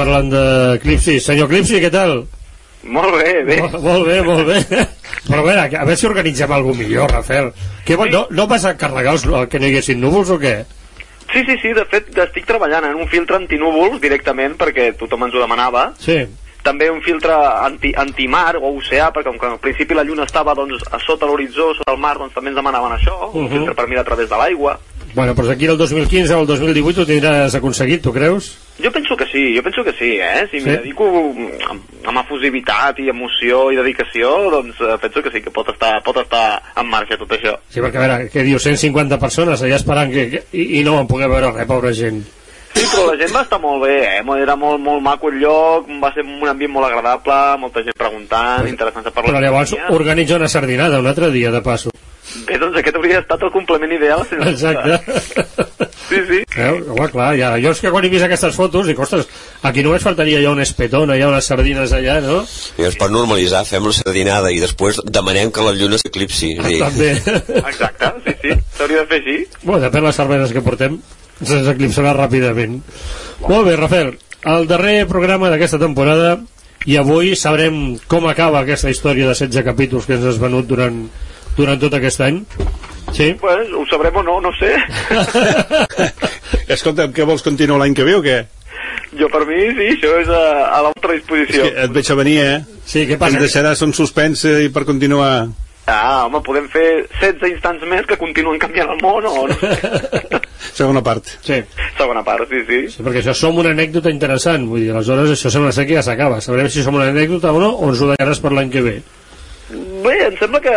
parlant de Clipsy. Senyor Clipsy, què tal? Molt bé, bé. Molt bé. Però a veure si organitzem alguna millor, Rafael. Què, sí. No vas a carregar que no hi haguessin núvols o què? Sí, de fet estic treballant en un filtre antinúvols directament perquè tothom ens ho demanava. Sí. També un filtre antimar o oceà, perquè com que al principi la lluna estava doncs, a sota l'horitzó, sota el mar, doncs també ens demanaven això, un filtre per mirar a través de l'aigua. Bueno, però aquí el 2015 o el 2018 ho tindràs aconseguit, tu creus? Jo penso que sí, Si m'hi dedico amb efusivitat i emoció i dedicació, doncs penso que sí, que pot estar en marxa tot això. Sí, perquè a veure, què diu, 150 persones allà esperant i no van poder veure res, pobra gent. Sí, però la gent va estar molt bé, era molt maco el lloc, va ser un ambient molt agradable, molta gent preguntant, interessant de parlar. Però llavors organitza una sardinada un altre dia, de passo. Bé, doncs aquest hauria estat el complement ideal. Exacte. Sí. Home, clar, jo és que quan he vist aquestes fotos dic, ostres, aquí només faltaria ja un espetón, hi ha unes sardines allà, no? I es pot normalitzar, fem la sardinada i després demanem que la lluna s'eclipsi. També. Exacte, sí, s'hauria de fer així. Bueno, depèn de les cerveses que portem, se'ns eclipsarà ràpidament. Molt bé, Rafael, el darrer programa d'aquesta temporada, i avui sabrem com acaba aquesta història de 16 capítols que ens has venut durant tot aquest any. Sí? Pues, ho sabrem o no sé. Escolta, què vols continuar l'any que ve o què? Jo per mi sí, això és a la vostra disposició. Et veig a venir, Sí, què passa? Em deixaràs un suspens i per continuar... Home, podem fer 16 instants més que continuen canviant el món o no? Segona part. Sí. Segona part, sí. Sí, perquè això som una anècdota interessant, vull dir, aleshores això sembla ser que ja s'acaba. Sabrem si som una anècdota o no, o ens ho deixaràs per l'any que ve. Bé, em sembla que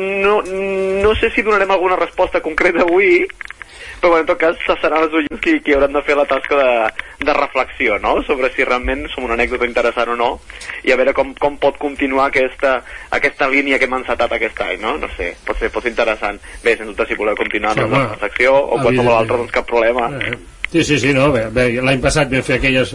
no sé si donarem alguna resposta concreta avui, però en tot cas seran els oients qui hauran de fer la tasca de reflexió, no?, sobre si realment som una anècdota interessant o no, i a veure com pot continuar aquesta línia que hem encetat aquest any, no? No sé, pot ser interessant. Bé, sens dubte, si voleu continuar amb la secció o qualsevol altra, doncs cap problema. Sí, no, bé, l'any passat vam fer aquelles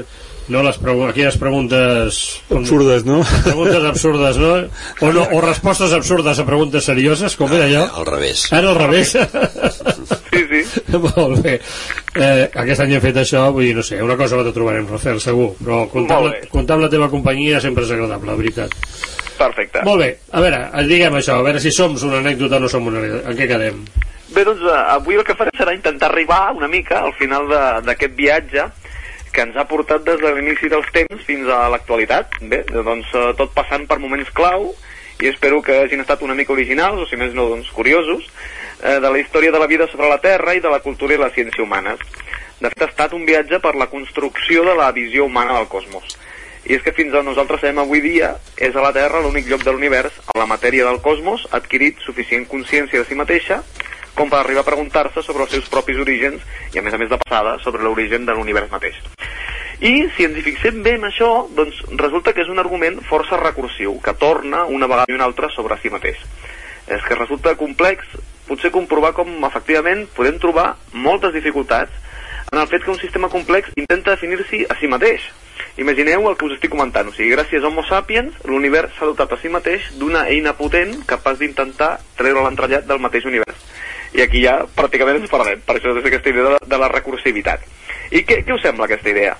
preguntes absurdes, no? Preguntes absurdes, no? O respostes absurdes a preguntes serioses, com era allò? Al revés. Ara al revés. Sí. Molt bé. Aquest any hem fet això, vull dir, no sé, una cosa la trobarem, Rafael, segur, però comptar amb la teva companyia sempre és agradable, la veritat. Perfecte. Molt bé, a veure, diguem això, a veure si som una anècdota o no som una anècdota. En què quedem? Bé, doncs avui el que farem serà intentar arribar una mica al final d'aquest viatge que ens ha portat des de l'inici dels temps fins a l'actualitat. Bé, doncs tot passant per moments clau, i espero que hagin estat una mica originals, o si més no, doncs curiosos, de la història de la vida sobre la Terra i de la cultura i la ciència humanes. De fet, ha estat un viatge per la construcció de la visió humana del cosmos. I és que fins on nosaltres sabem avui dia és a la Terra l'únic lloc de l'univers on la matèria del cosmos ha adquirit suficient consciència de si mateixa com per arribar a preguntar-se sobre els seus propis orígens i, a més de passada, sobre l'origen de l'univers mateix. I, si ens hi fixem bé en això, doncs resulta que és un argument força recursiu, que torna una vegada i una altra sobre si mateix. És que resulta complex potser comprovar com, efectivament, podem trobar moltes dificultats en el fet que un sistema complex intenta definir-s'hi a si mateix. Imagineu el que us estic comentant, o sigui, gràcies a Homo sapiens, l'univers s'ha dotat a si mateix d'una eina potent capaç d'intentar treure l'entrellat del mateix univers. I aquí ja pràcticament ens perdem, per això és aquesta idea de la recursivitat. I què us sembla aquesta idea?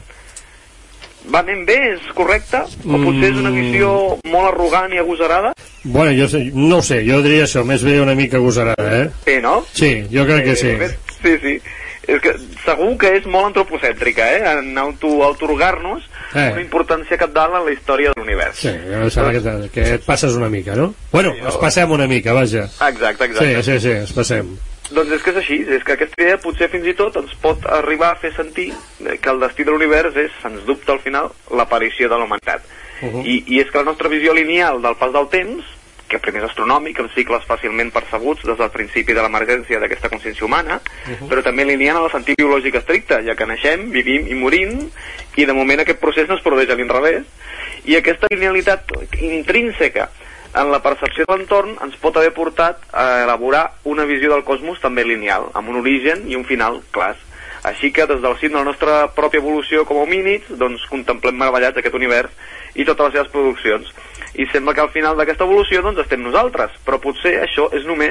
Va anem bé? És correcta? O potser és una visió molt arrogant i agosarada? Bueno, no ho sé, jo diria això, més bé una mica agosarada, Sí, no? Sí, jo crec que sí. Sí. És que segur que és molt antropocèntrica, en auto-atorgar-nos una importància cabdal en la història de l'univers. Sí, em sembla que et passes una mica, no? Bueno, es passem una mica, vaja. Exacte. Sí, es passem. Doncs és que és així, és que aquesta idea potser fins i tot ens pot arribar a fer sentir que el destí de l'univers és, sens dubte, al final, l'aparició de la humanitat. I és que la nostra visió lineal del pas del temps, que primer és astronòmic, amb cicles fàcilment percebuts des del principi de l'emergència d'aquesta consciència humana, però també lineal en el sentit biològic estricte, ja que naixem, vivim i morim, i de moment aquest procés no es produeix a l'inrevés, i aquesta linealitat intrínseca en la percepció de l'entorn ens pot haver portat a elaborar una visió del cosmos també lineal, amb un origen i un final clars. Així que des del cim de la nostra pròpia evolució com a homínids, doncs contemplem meravellats aquest univers i totes les seves produccions. I sembla que al final d'aquesta evolució doncs estem nosaltres, però potser això és només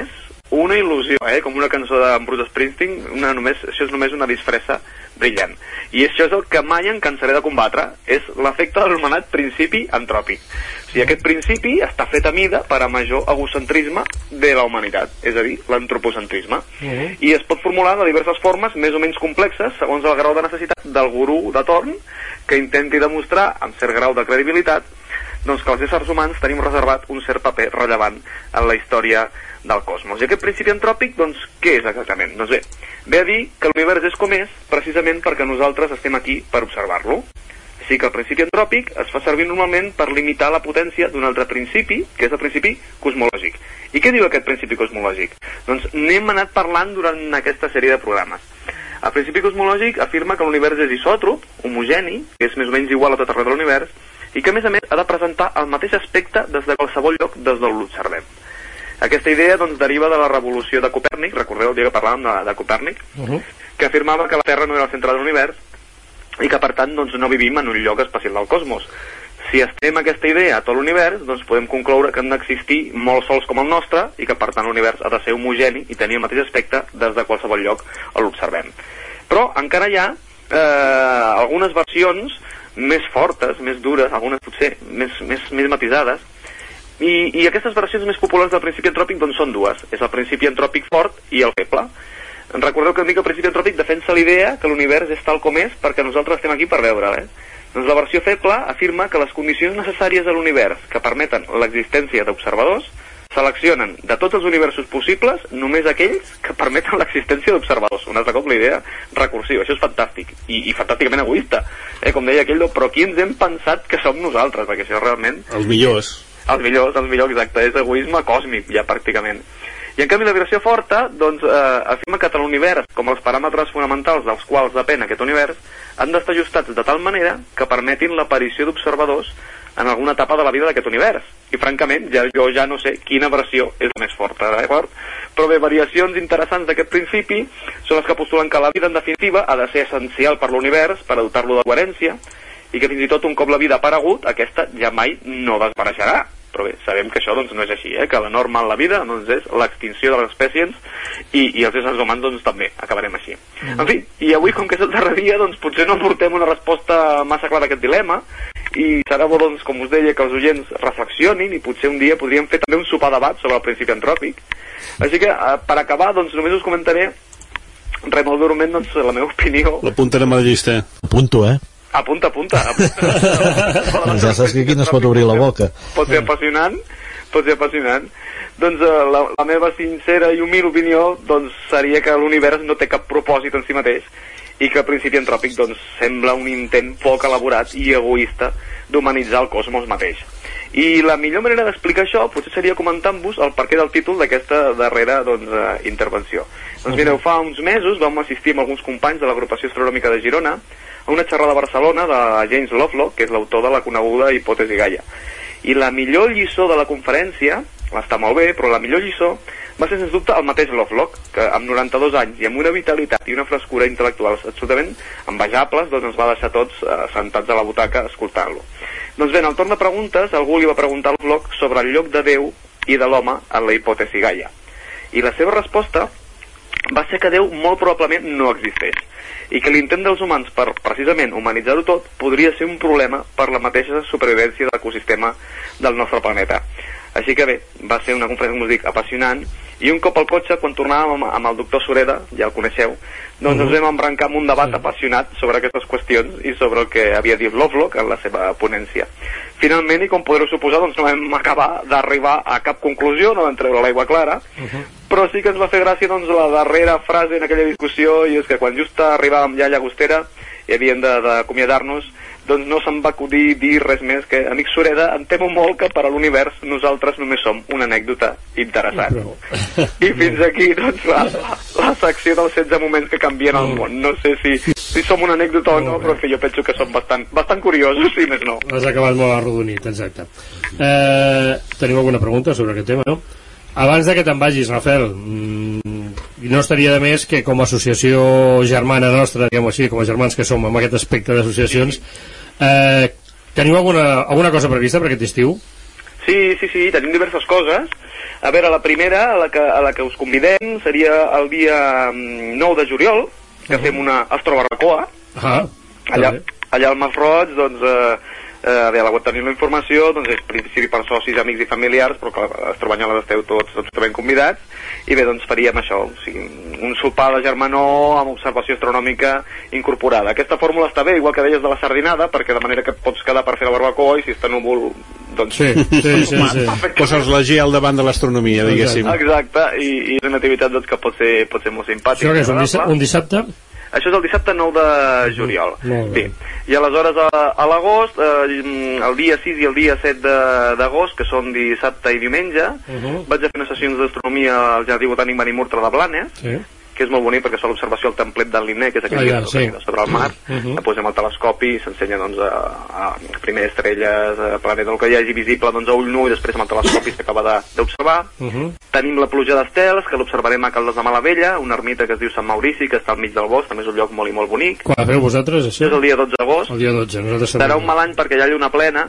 una il·lusió, com una cançó de Bruce Springsteen, això és només una disfressa brillant. I això és el que mai em cansaré de combatre, és l'efecte de l'anomenat principi antròpic. O sigui, aquest principi està fet a mida per a major egocentrisme de la humanitat, és a dir, l'antropocentrisme. I es pot formular de diverses formes, més o menys complexes, segons el grau de necessitat del gurú de torn, que intenti demostrar, amb cert grau de credibilitat, doncs que els éssers humans tenim reservat un cert paper rellevant en la història del cosmos. I aquest principi antròpic, doncs, què és exactament? Doncs bé, ve a dir que l'univers és com és, precisament perquè nosaltres estem aquí per observar-lo. Així que el principi antròpic es fa servir normalment per limitar la potència d'un altre principi, que és el principi cosmològic. I què diu aquest principi cosmològic? Doncs n'hem anat parlant durant aquesta sèrie de programes. El principi cosmològic afirma que l'univers és isòtrop, homogeni, que és més o menys igual a tot arreu de l'univers, i que a més ha de presentar el mateix aspecte des de qualsevol lloc des d'on l'observem. Aquesta idea doncs, deriva de la revolució de Copèrnic, recordeu el dia que parlàvem de Copèrnic, que afirmava que la Terra no era el centre de l'univers i que per tant doncs, no vivim en un lloc especial del cosmos. Si estem aquesta idea a tot l'univers, doncs podem concloure que han d'existir molts sols com el nostre i que per tant l'univers ha de ser homogeni i tenir el mateix aspecte des de qualsevol lloc on l'observem. Però encara hi ha algunes versions més fortes, més dures, algunes potser més matisades, i aquestes versions més populars del principi antròpic doncs són dues. És el principi antròpic fort i el feble. Recordeu que em dic que el principi antròpic defensa la idea que l'univers és tal com és perquè nosaltres estem aquí per veure'l. Doncs la versió feble afirma que les condicions necessàries de l'univers que permeten l'existència d'observadors seleccionen de tots els universos possibles només aquells que permeten l'existència d'observadors. Un altre cop la idea recursiva. Això és fantàstic i fantàsticament egoista. Com deia aquell, però qui ens hem pensat que som nosaltres? Perquè això realment... Els millors. Els millors, exacte. És egoisme còsmic, ja, pràcticament. I en canvi la versió forta doncs, afirma que tant l'univers com els paràmetres fonamentals dels quals depèn aquest univers han d'estar ajustats de tal manera que permetin l'aparició d'observadors en alguna etapa de la vida d'aquest univers. I francament, jo ja no sé quina versió és la més forta, d'acord? Però bé, variacions interessants d'aquest principi són les que postulen que la vida, en definitiva, ha de ser essencial per l'univers, per a dotar-lo de coherència, i que fins i tot un cop la vida ha aparegut, aquesta ja mai no desapareixerà. Però bé, sabem que això doncs, no és així, que la norma en la vida doncs, és l'extinció de les espècies i els éssers humans doncs, també acabarem així. En fi, i avui, com que és el darrer dia, doncs, potser no portem una resposta massa clara a aquest dilema, i serà bo, doncs, com us deia, que els oients reflexionin i potser un dia podríem fer també un sopar debat sobre el principi antròpic. Així que, per acabar, doncs, només us comentaré res molt breument, doncs, la meva opinió. L'apuntarem a la llista. Apunto, Apunta. Ja saps que aquí no es pot obrir la boca. Pot ser apassionant. Doncs la meva sincera i humil opinió doncs, seria que l'univers no té cap propòsit en si mateix i que el principi antròpic doncs, sembla un intent poc elaborat i egoista d'humanitzar el cosmos mateix. I la millor manera d'explicar això potser seria comentant-vos el perquè del títol d'aquesta darrera intervenció. Doncs mireu, fa uns mesos vam assistir amb alguns companys de l'agrupació astronòmica de Girona a una xerrada a Barcelona de James Lovelock, que és l'autor de la coneguda hipòtesi Gaia. I la millor lliçó de la conferència, està molt bé, però la millor lliçó va ser sens dubte el mateix Lovelock, que amb 92 anys i amb una vitalitat i una frescura intel·lectuals absolutament envejables, doncs ens va deixar tots sentats a la butaca escoltant-lo. Doncs bé, en el torn de preguntes, algú li va preguntar a Lovelock sobre el lloc de Déu i de l'home en la hipòtesi Gaia. I la seva resposta va ser que Déu molt probablement no existeix i que l'intent dels humans per precisament humanitzar-ho tot podria ser un problema per la mateixa supervivència de l'ecosistema del nostre planeta. Així que bé, va ser una conferència, com us dic, apassionant, i un cop al cotxe, quan tornàvem amb el doctor Sureda, ja el coneixeu, doncs ens vam embrancar amb un debat apassionat sobre aquestes qüestions i sobre el que havia dit Lovelock en la seva ponència. Finalment, i com podreu suposar, doncs no vam acabar d'arribar a cap conclusió, no vam treure l'aigua clara, però sí que ens va fer gràcia doncs, la darrera frase en aquella discussió, i és que quan just arribàvem ja a Llagostera i havíem d'acomiadar-nos, doncs no se'm va acudir dir res més que, amic Sureda, em temo molt que per a l'univers nosaltres només som una anècdota interessant. I fins aquí, doncs, la secció dels 16 moments que canvien el món. No sé si som una anècdota o no, però jo penso que som bastant curiosos, si més no. Has acabat molt arrodonit, exacte. Teniu alguna pregunta sobre aquest tema, no? Abans de que te'n vagis, Rafael, no estaria de més que com a associació germana nostra, diguem-ho així, com a germans que som amb aquest aspecte d'associacions, teniu alguna cosa prevista per aquest estiu? Sí, tenim diverses coses. A veure, la primera, a la que us convidem, seria el dia 9 de juliol, que fem una astrobarbacoa. Allà al Masroig, doncs, a veure, tenim la informació, doncs és principi per socis, amics i familiars, però que a Astrobanyoles esteu tots absolutament convidats, i bé, doncs faríem això, o sigui, un sopar de germanor amb observació astronòmica incorporada. Aquesta fórmula està bé, igual que deies de la sardinada, perquè de manera que et pots quedar per fer la barbacoa i si està núvol, doncs... Sí. Poses la G al davant de l'astronomia, diguéssim. Exacte, i és una activitat doncs, que pot ser molt simpàtica. Això que és un dissabte? Això és el dissabte 9 de juliol. Bé. I aleshores a l'agost, el dia 6 i el dia 7 d'agost, que són dissabte i diumenge, vaig a fer unes sessions d'astronomia al Jardí Botànic Marimurtra de Blanes, que és molt bonic perquè es fa l'observació al templet del Linné, que és aquell que sobre el mar, posem el telescopi i s'ensenya doncs, a primer estrelles, planeta, el que hi hagi visible doncs, a ull nu, i després amb el telescopi s'acaba d'observar. Tenim la pluja d'estels, que l'observarem a Caldes de Malavella, una ermita que es diu Sant Maurici, que està al mig del bosc, també és un lloc molt i molt bonic. Quan la feu vosaltres, això? És el dia 12 d'agost. El dia 12, nosaltres serà un mal any perquè hi ha lluna plena,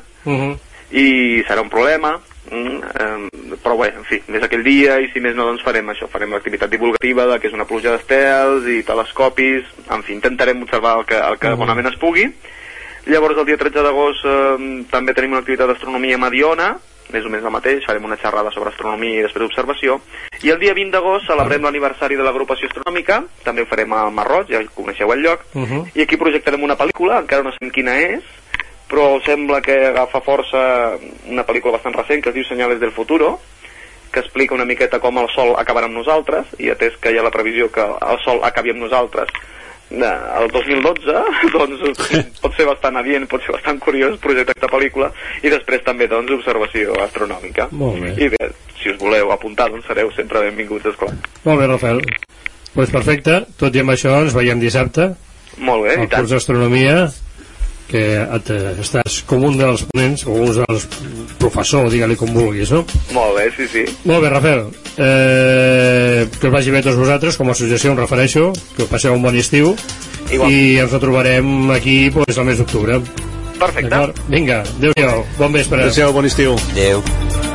i serà un problema, però bé, en fi, és aquell dia i si més no doncs farem això, farem l'activitat divulgativa que és una pluja d'estels i telescopis, en fi, intentarem observar el que bonament es pugui. Llavors el dia 13 d'agost també tenim una activitat d'astronomia a Mediona, més o menys el mateix, farem una xerrada sobre astronomia i després observació, i el dia 20 d'agost celebrem l'aniversari de l'agrupació astronòmica, també ho farem al Masroig, ja coneixeu el lloc, i aquí projectarem una pel·lícula, encara no sabem quina és, però sembla que agafa força una pel·lícula bastant recent que es diu Senyales del Futuro, que explica una miqueta com el Sol acabarà amb nosaltres, i atès que hi ha la previsió que el Sol acabi amb nosaltres el 2012, doncs pot ser bastant adient, pot ser bastant curiós projectar aquesta pel·lícula, i després també doncs observació astronòmica. Molt bé. I bé, si us voleu apuntar, doncs sereu sempre benvinguts, esclar. Molt bé, Rafael. Doncs perfecte, tot i amb això ens veiem dissabte. Molt bé, i tant. Al curs d'astronomia, que estàs com un dels ponents o un dels professors, digue-li com vulguis, no? Molt bé, sí. Molt bé, Rafael, que us vagi bé tots vosaltres, com a associació em refereixo, que passeu un bon estiu. Igual. I ens retrobarem aquí pues, el mes d'octubre. Perfecte. Vinga, adéu-siau, bon vespre. Adéu-siau, bon estiu. Adéu.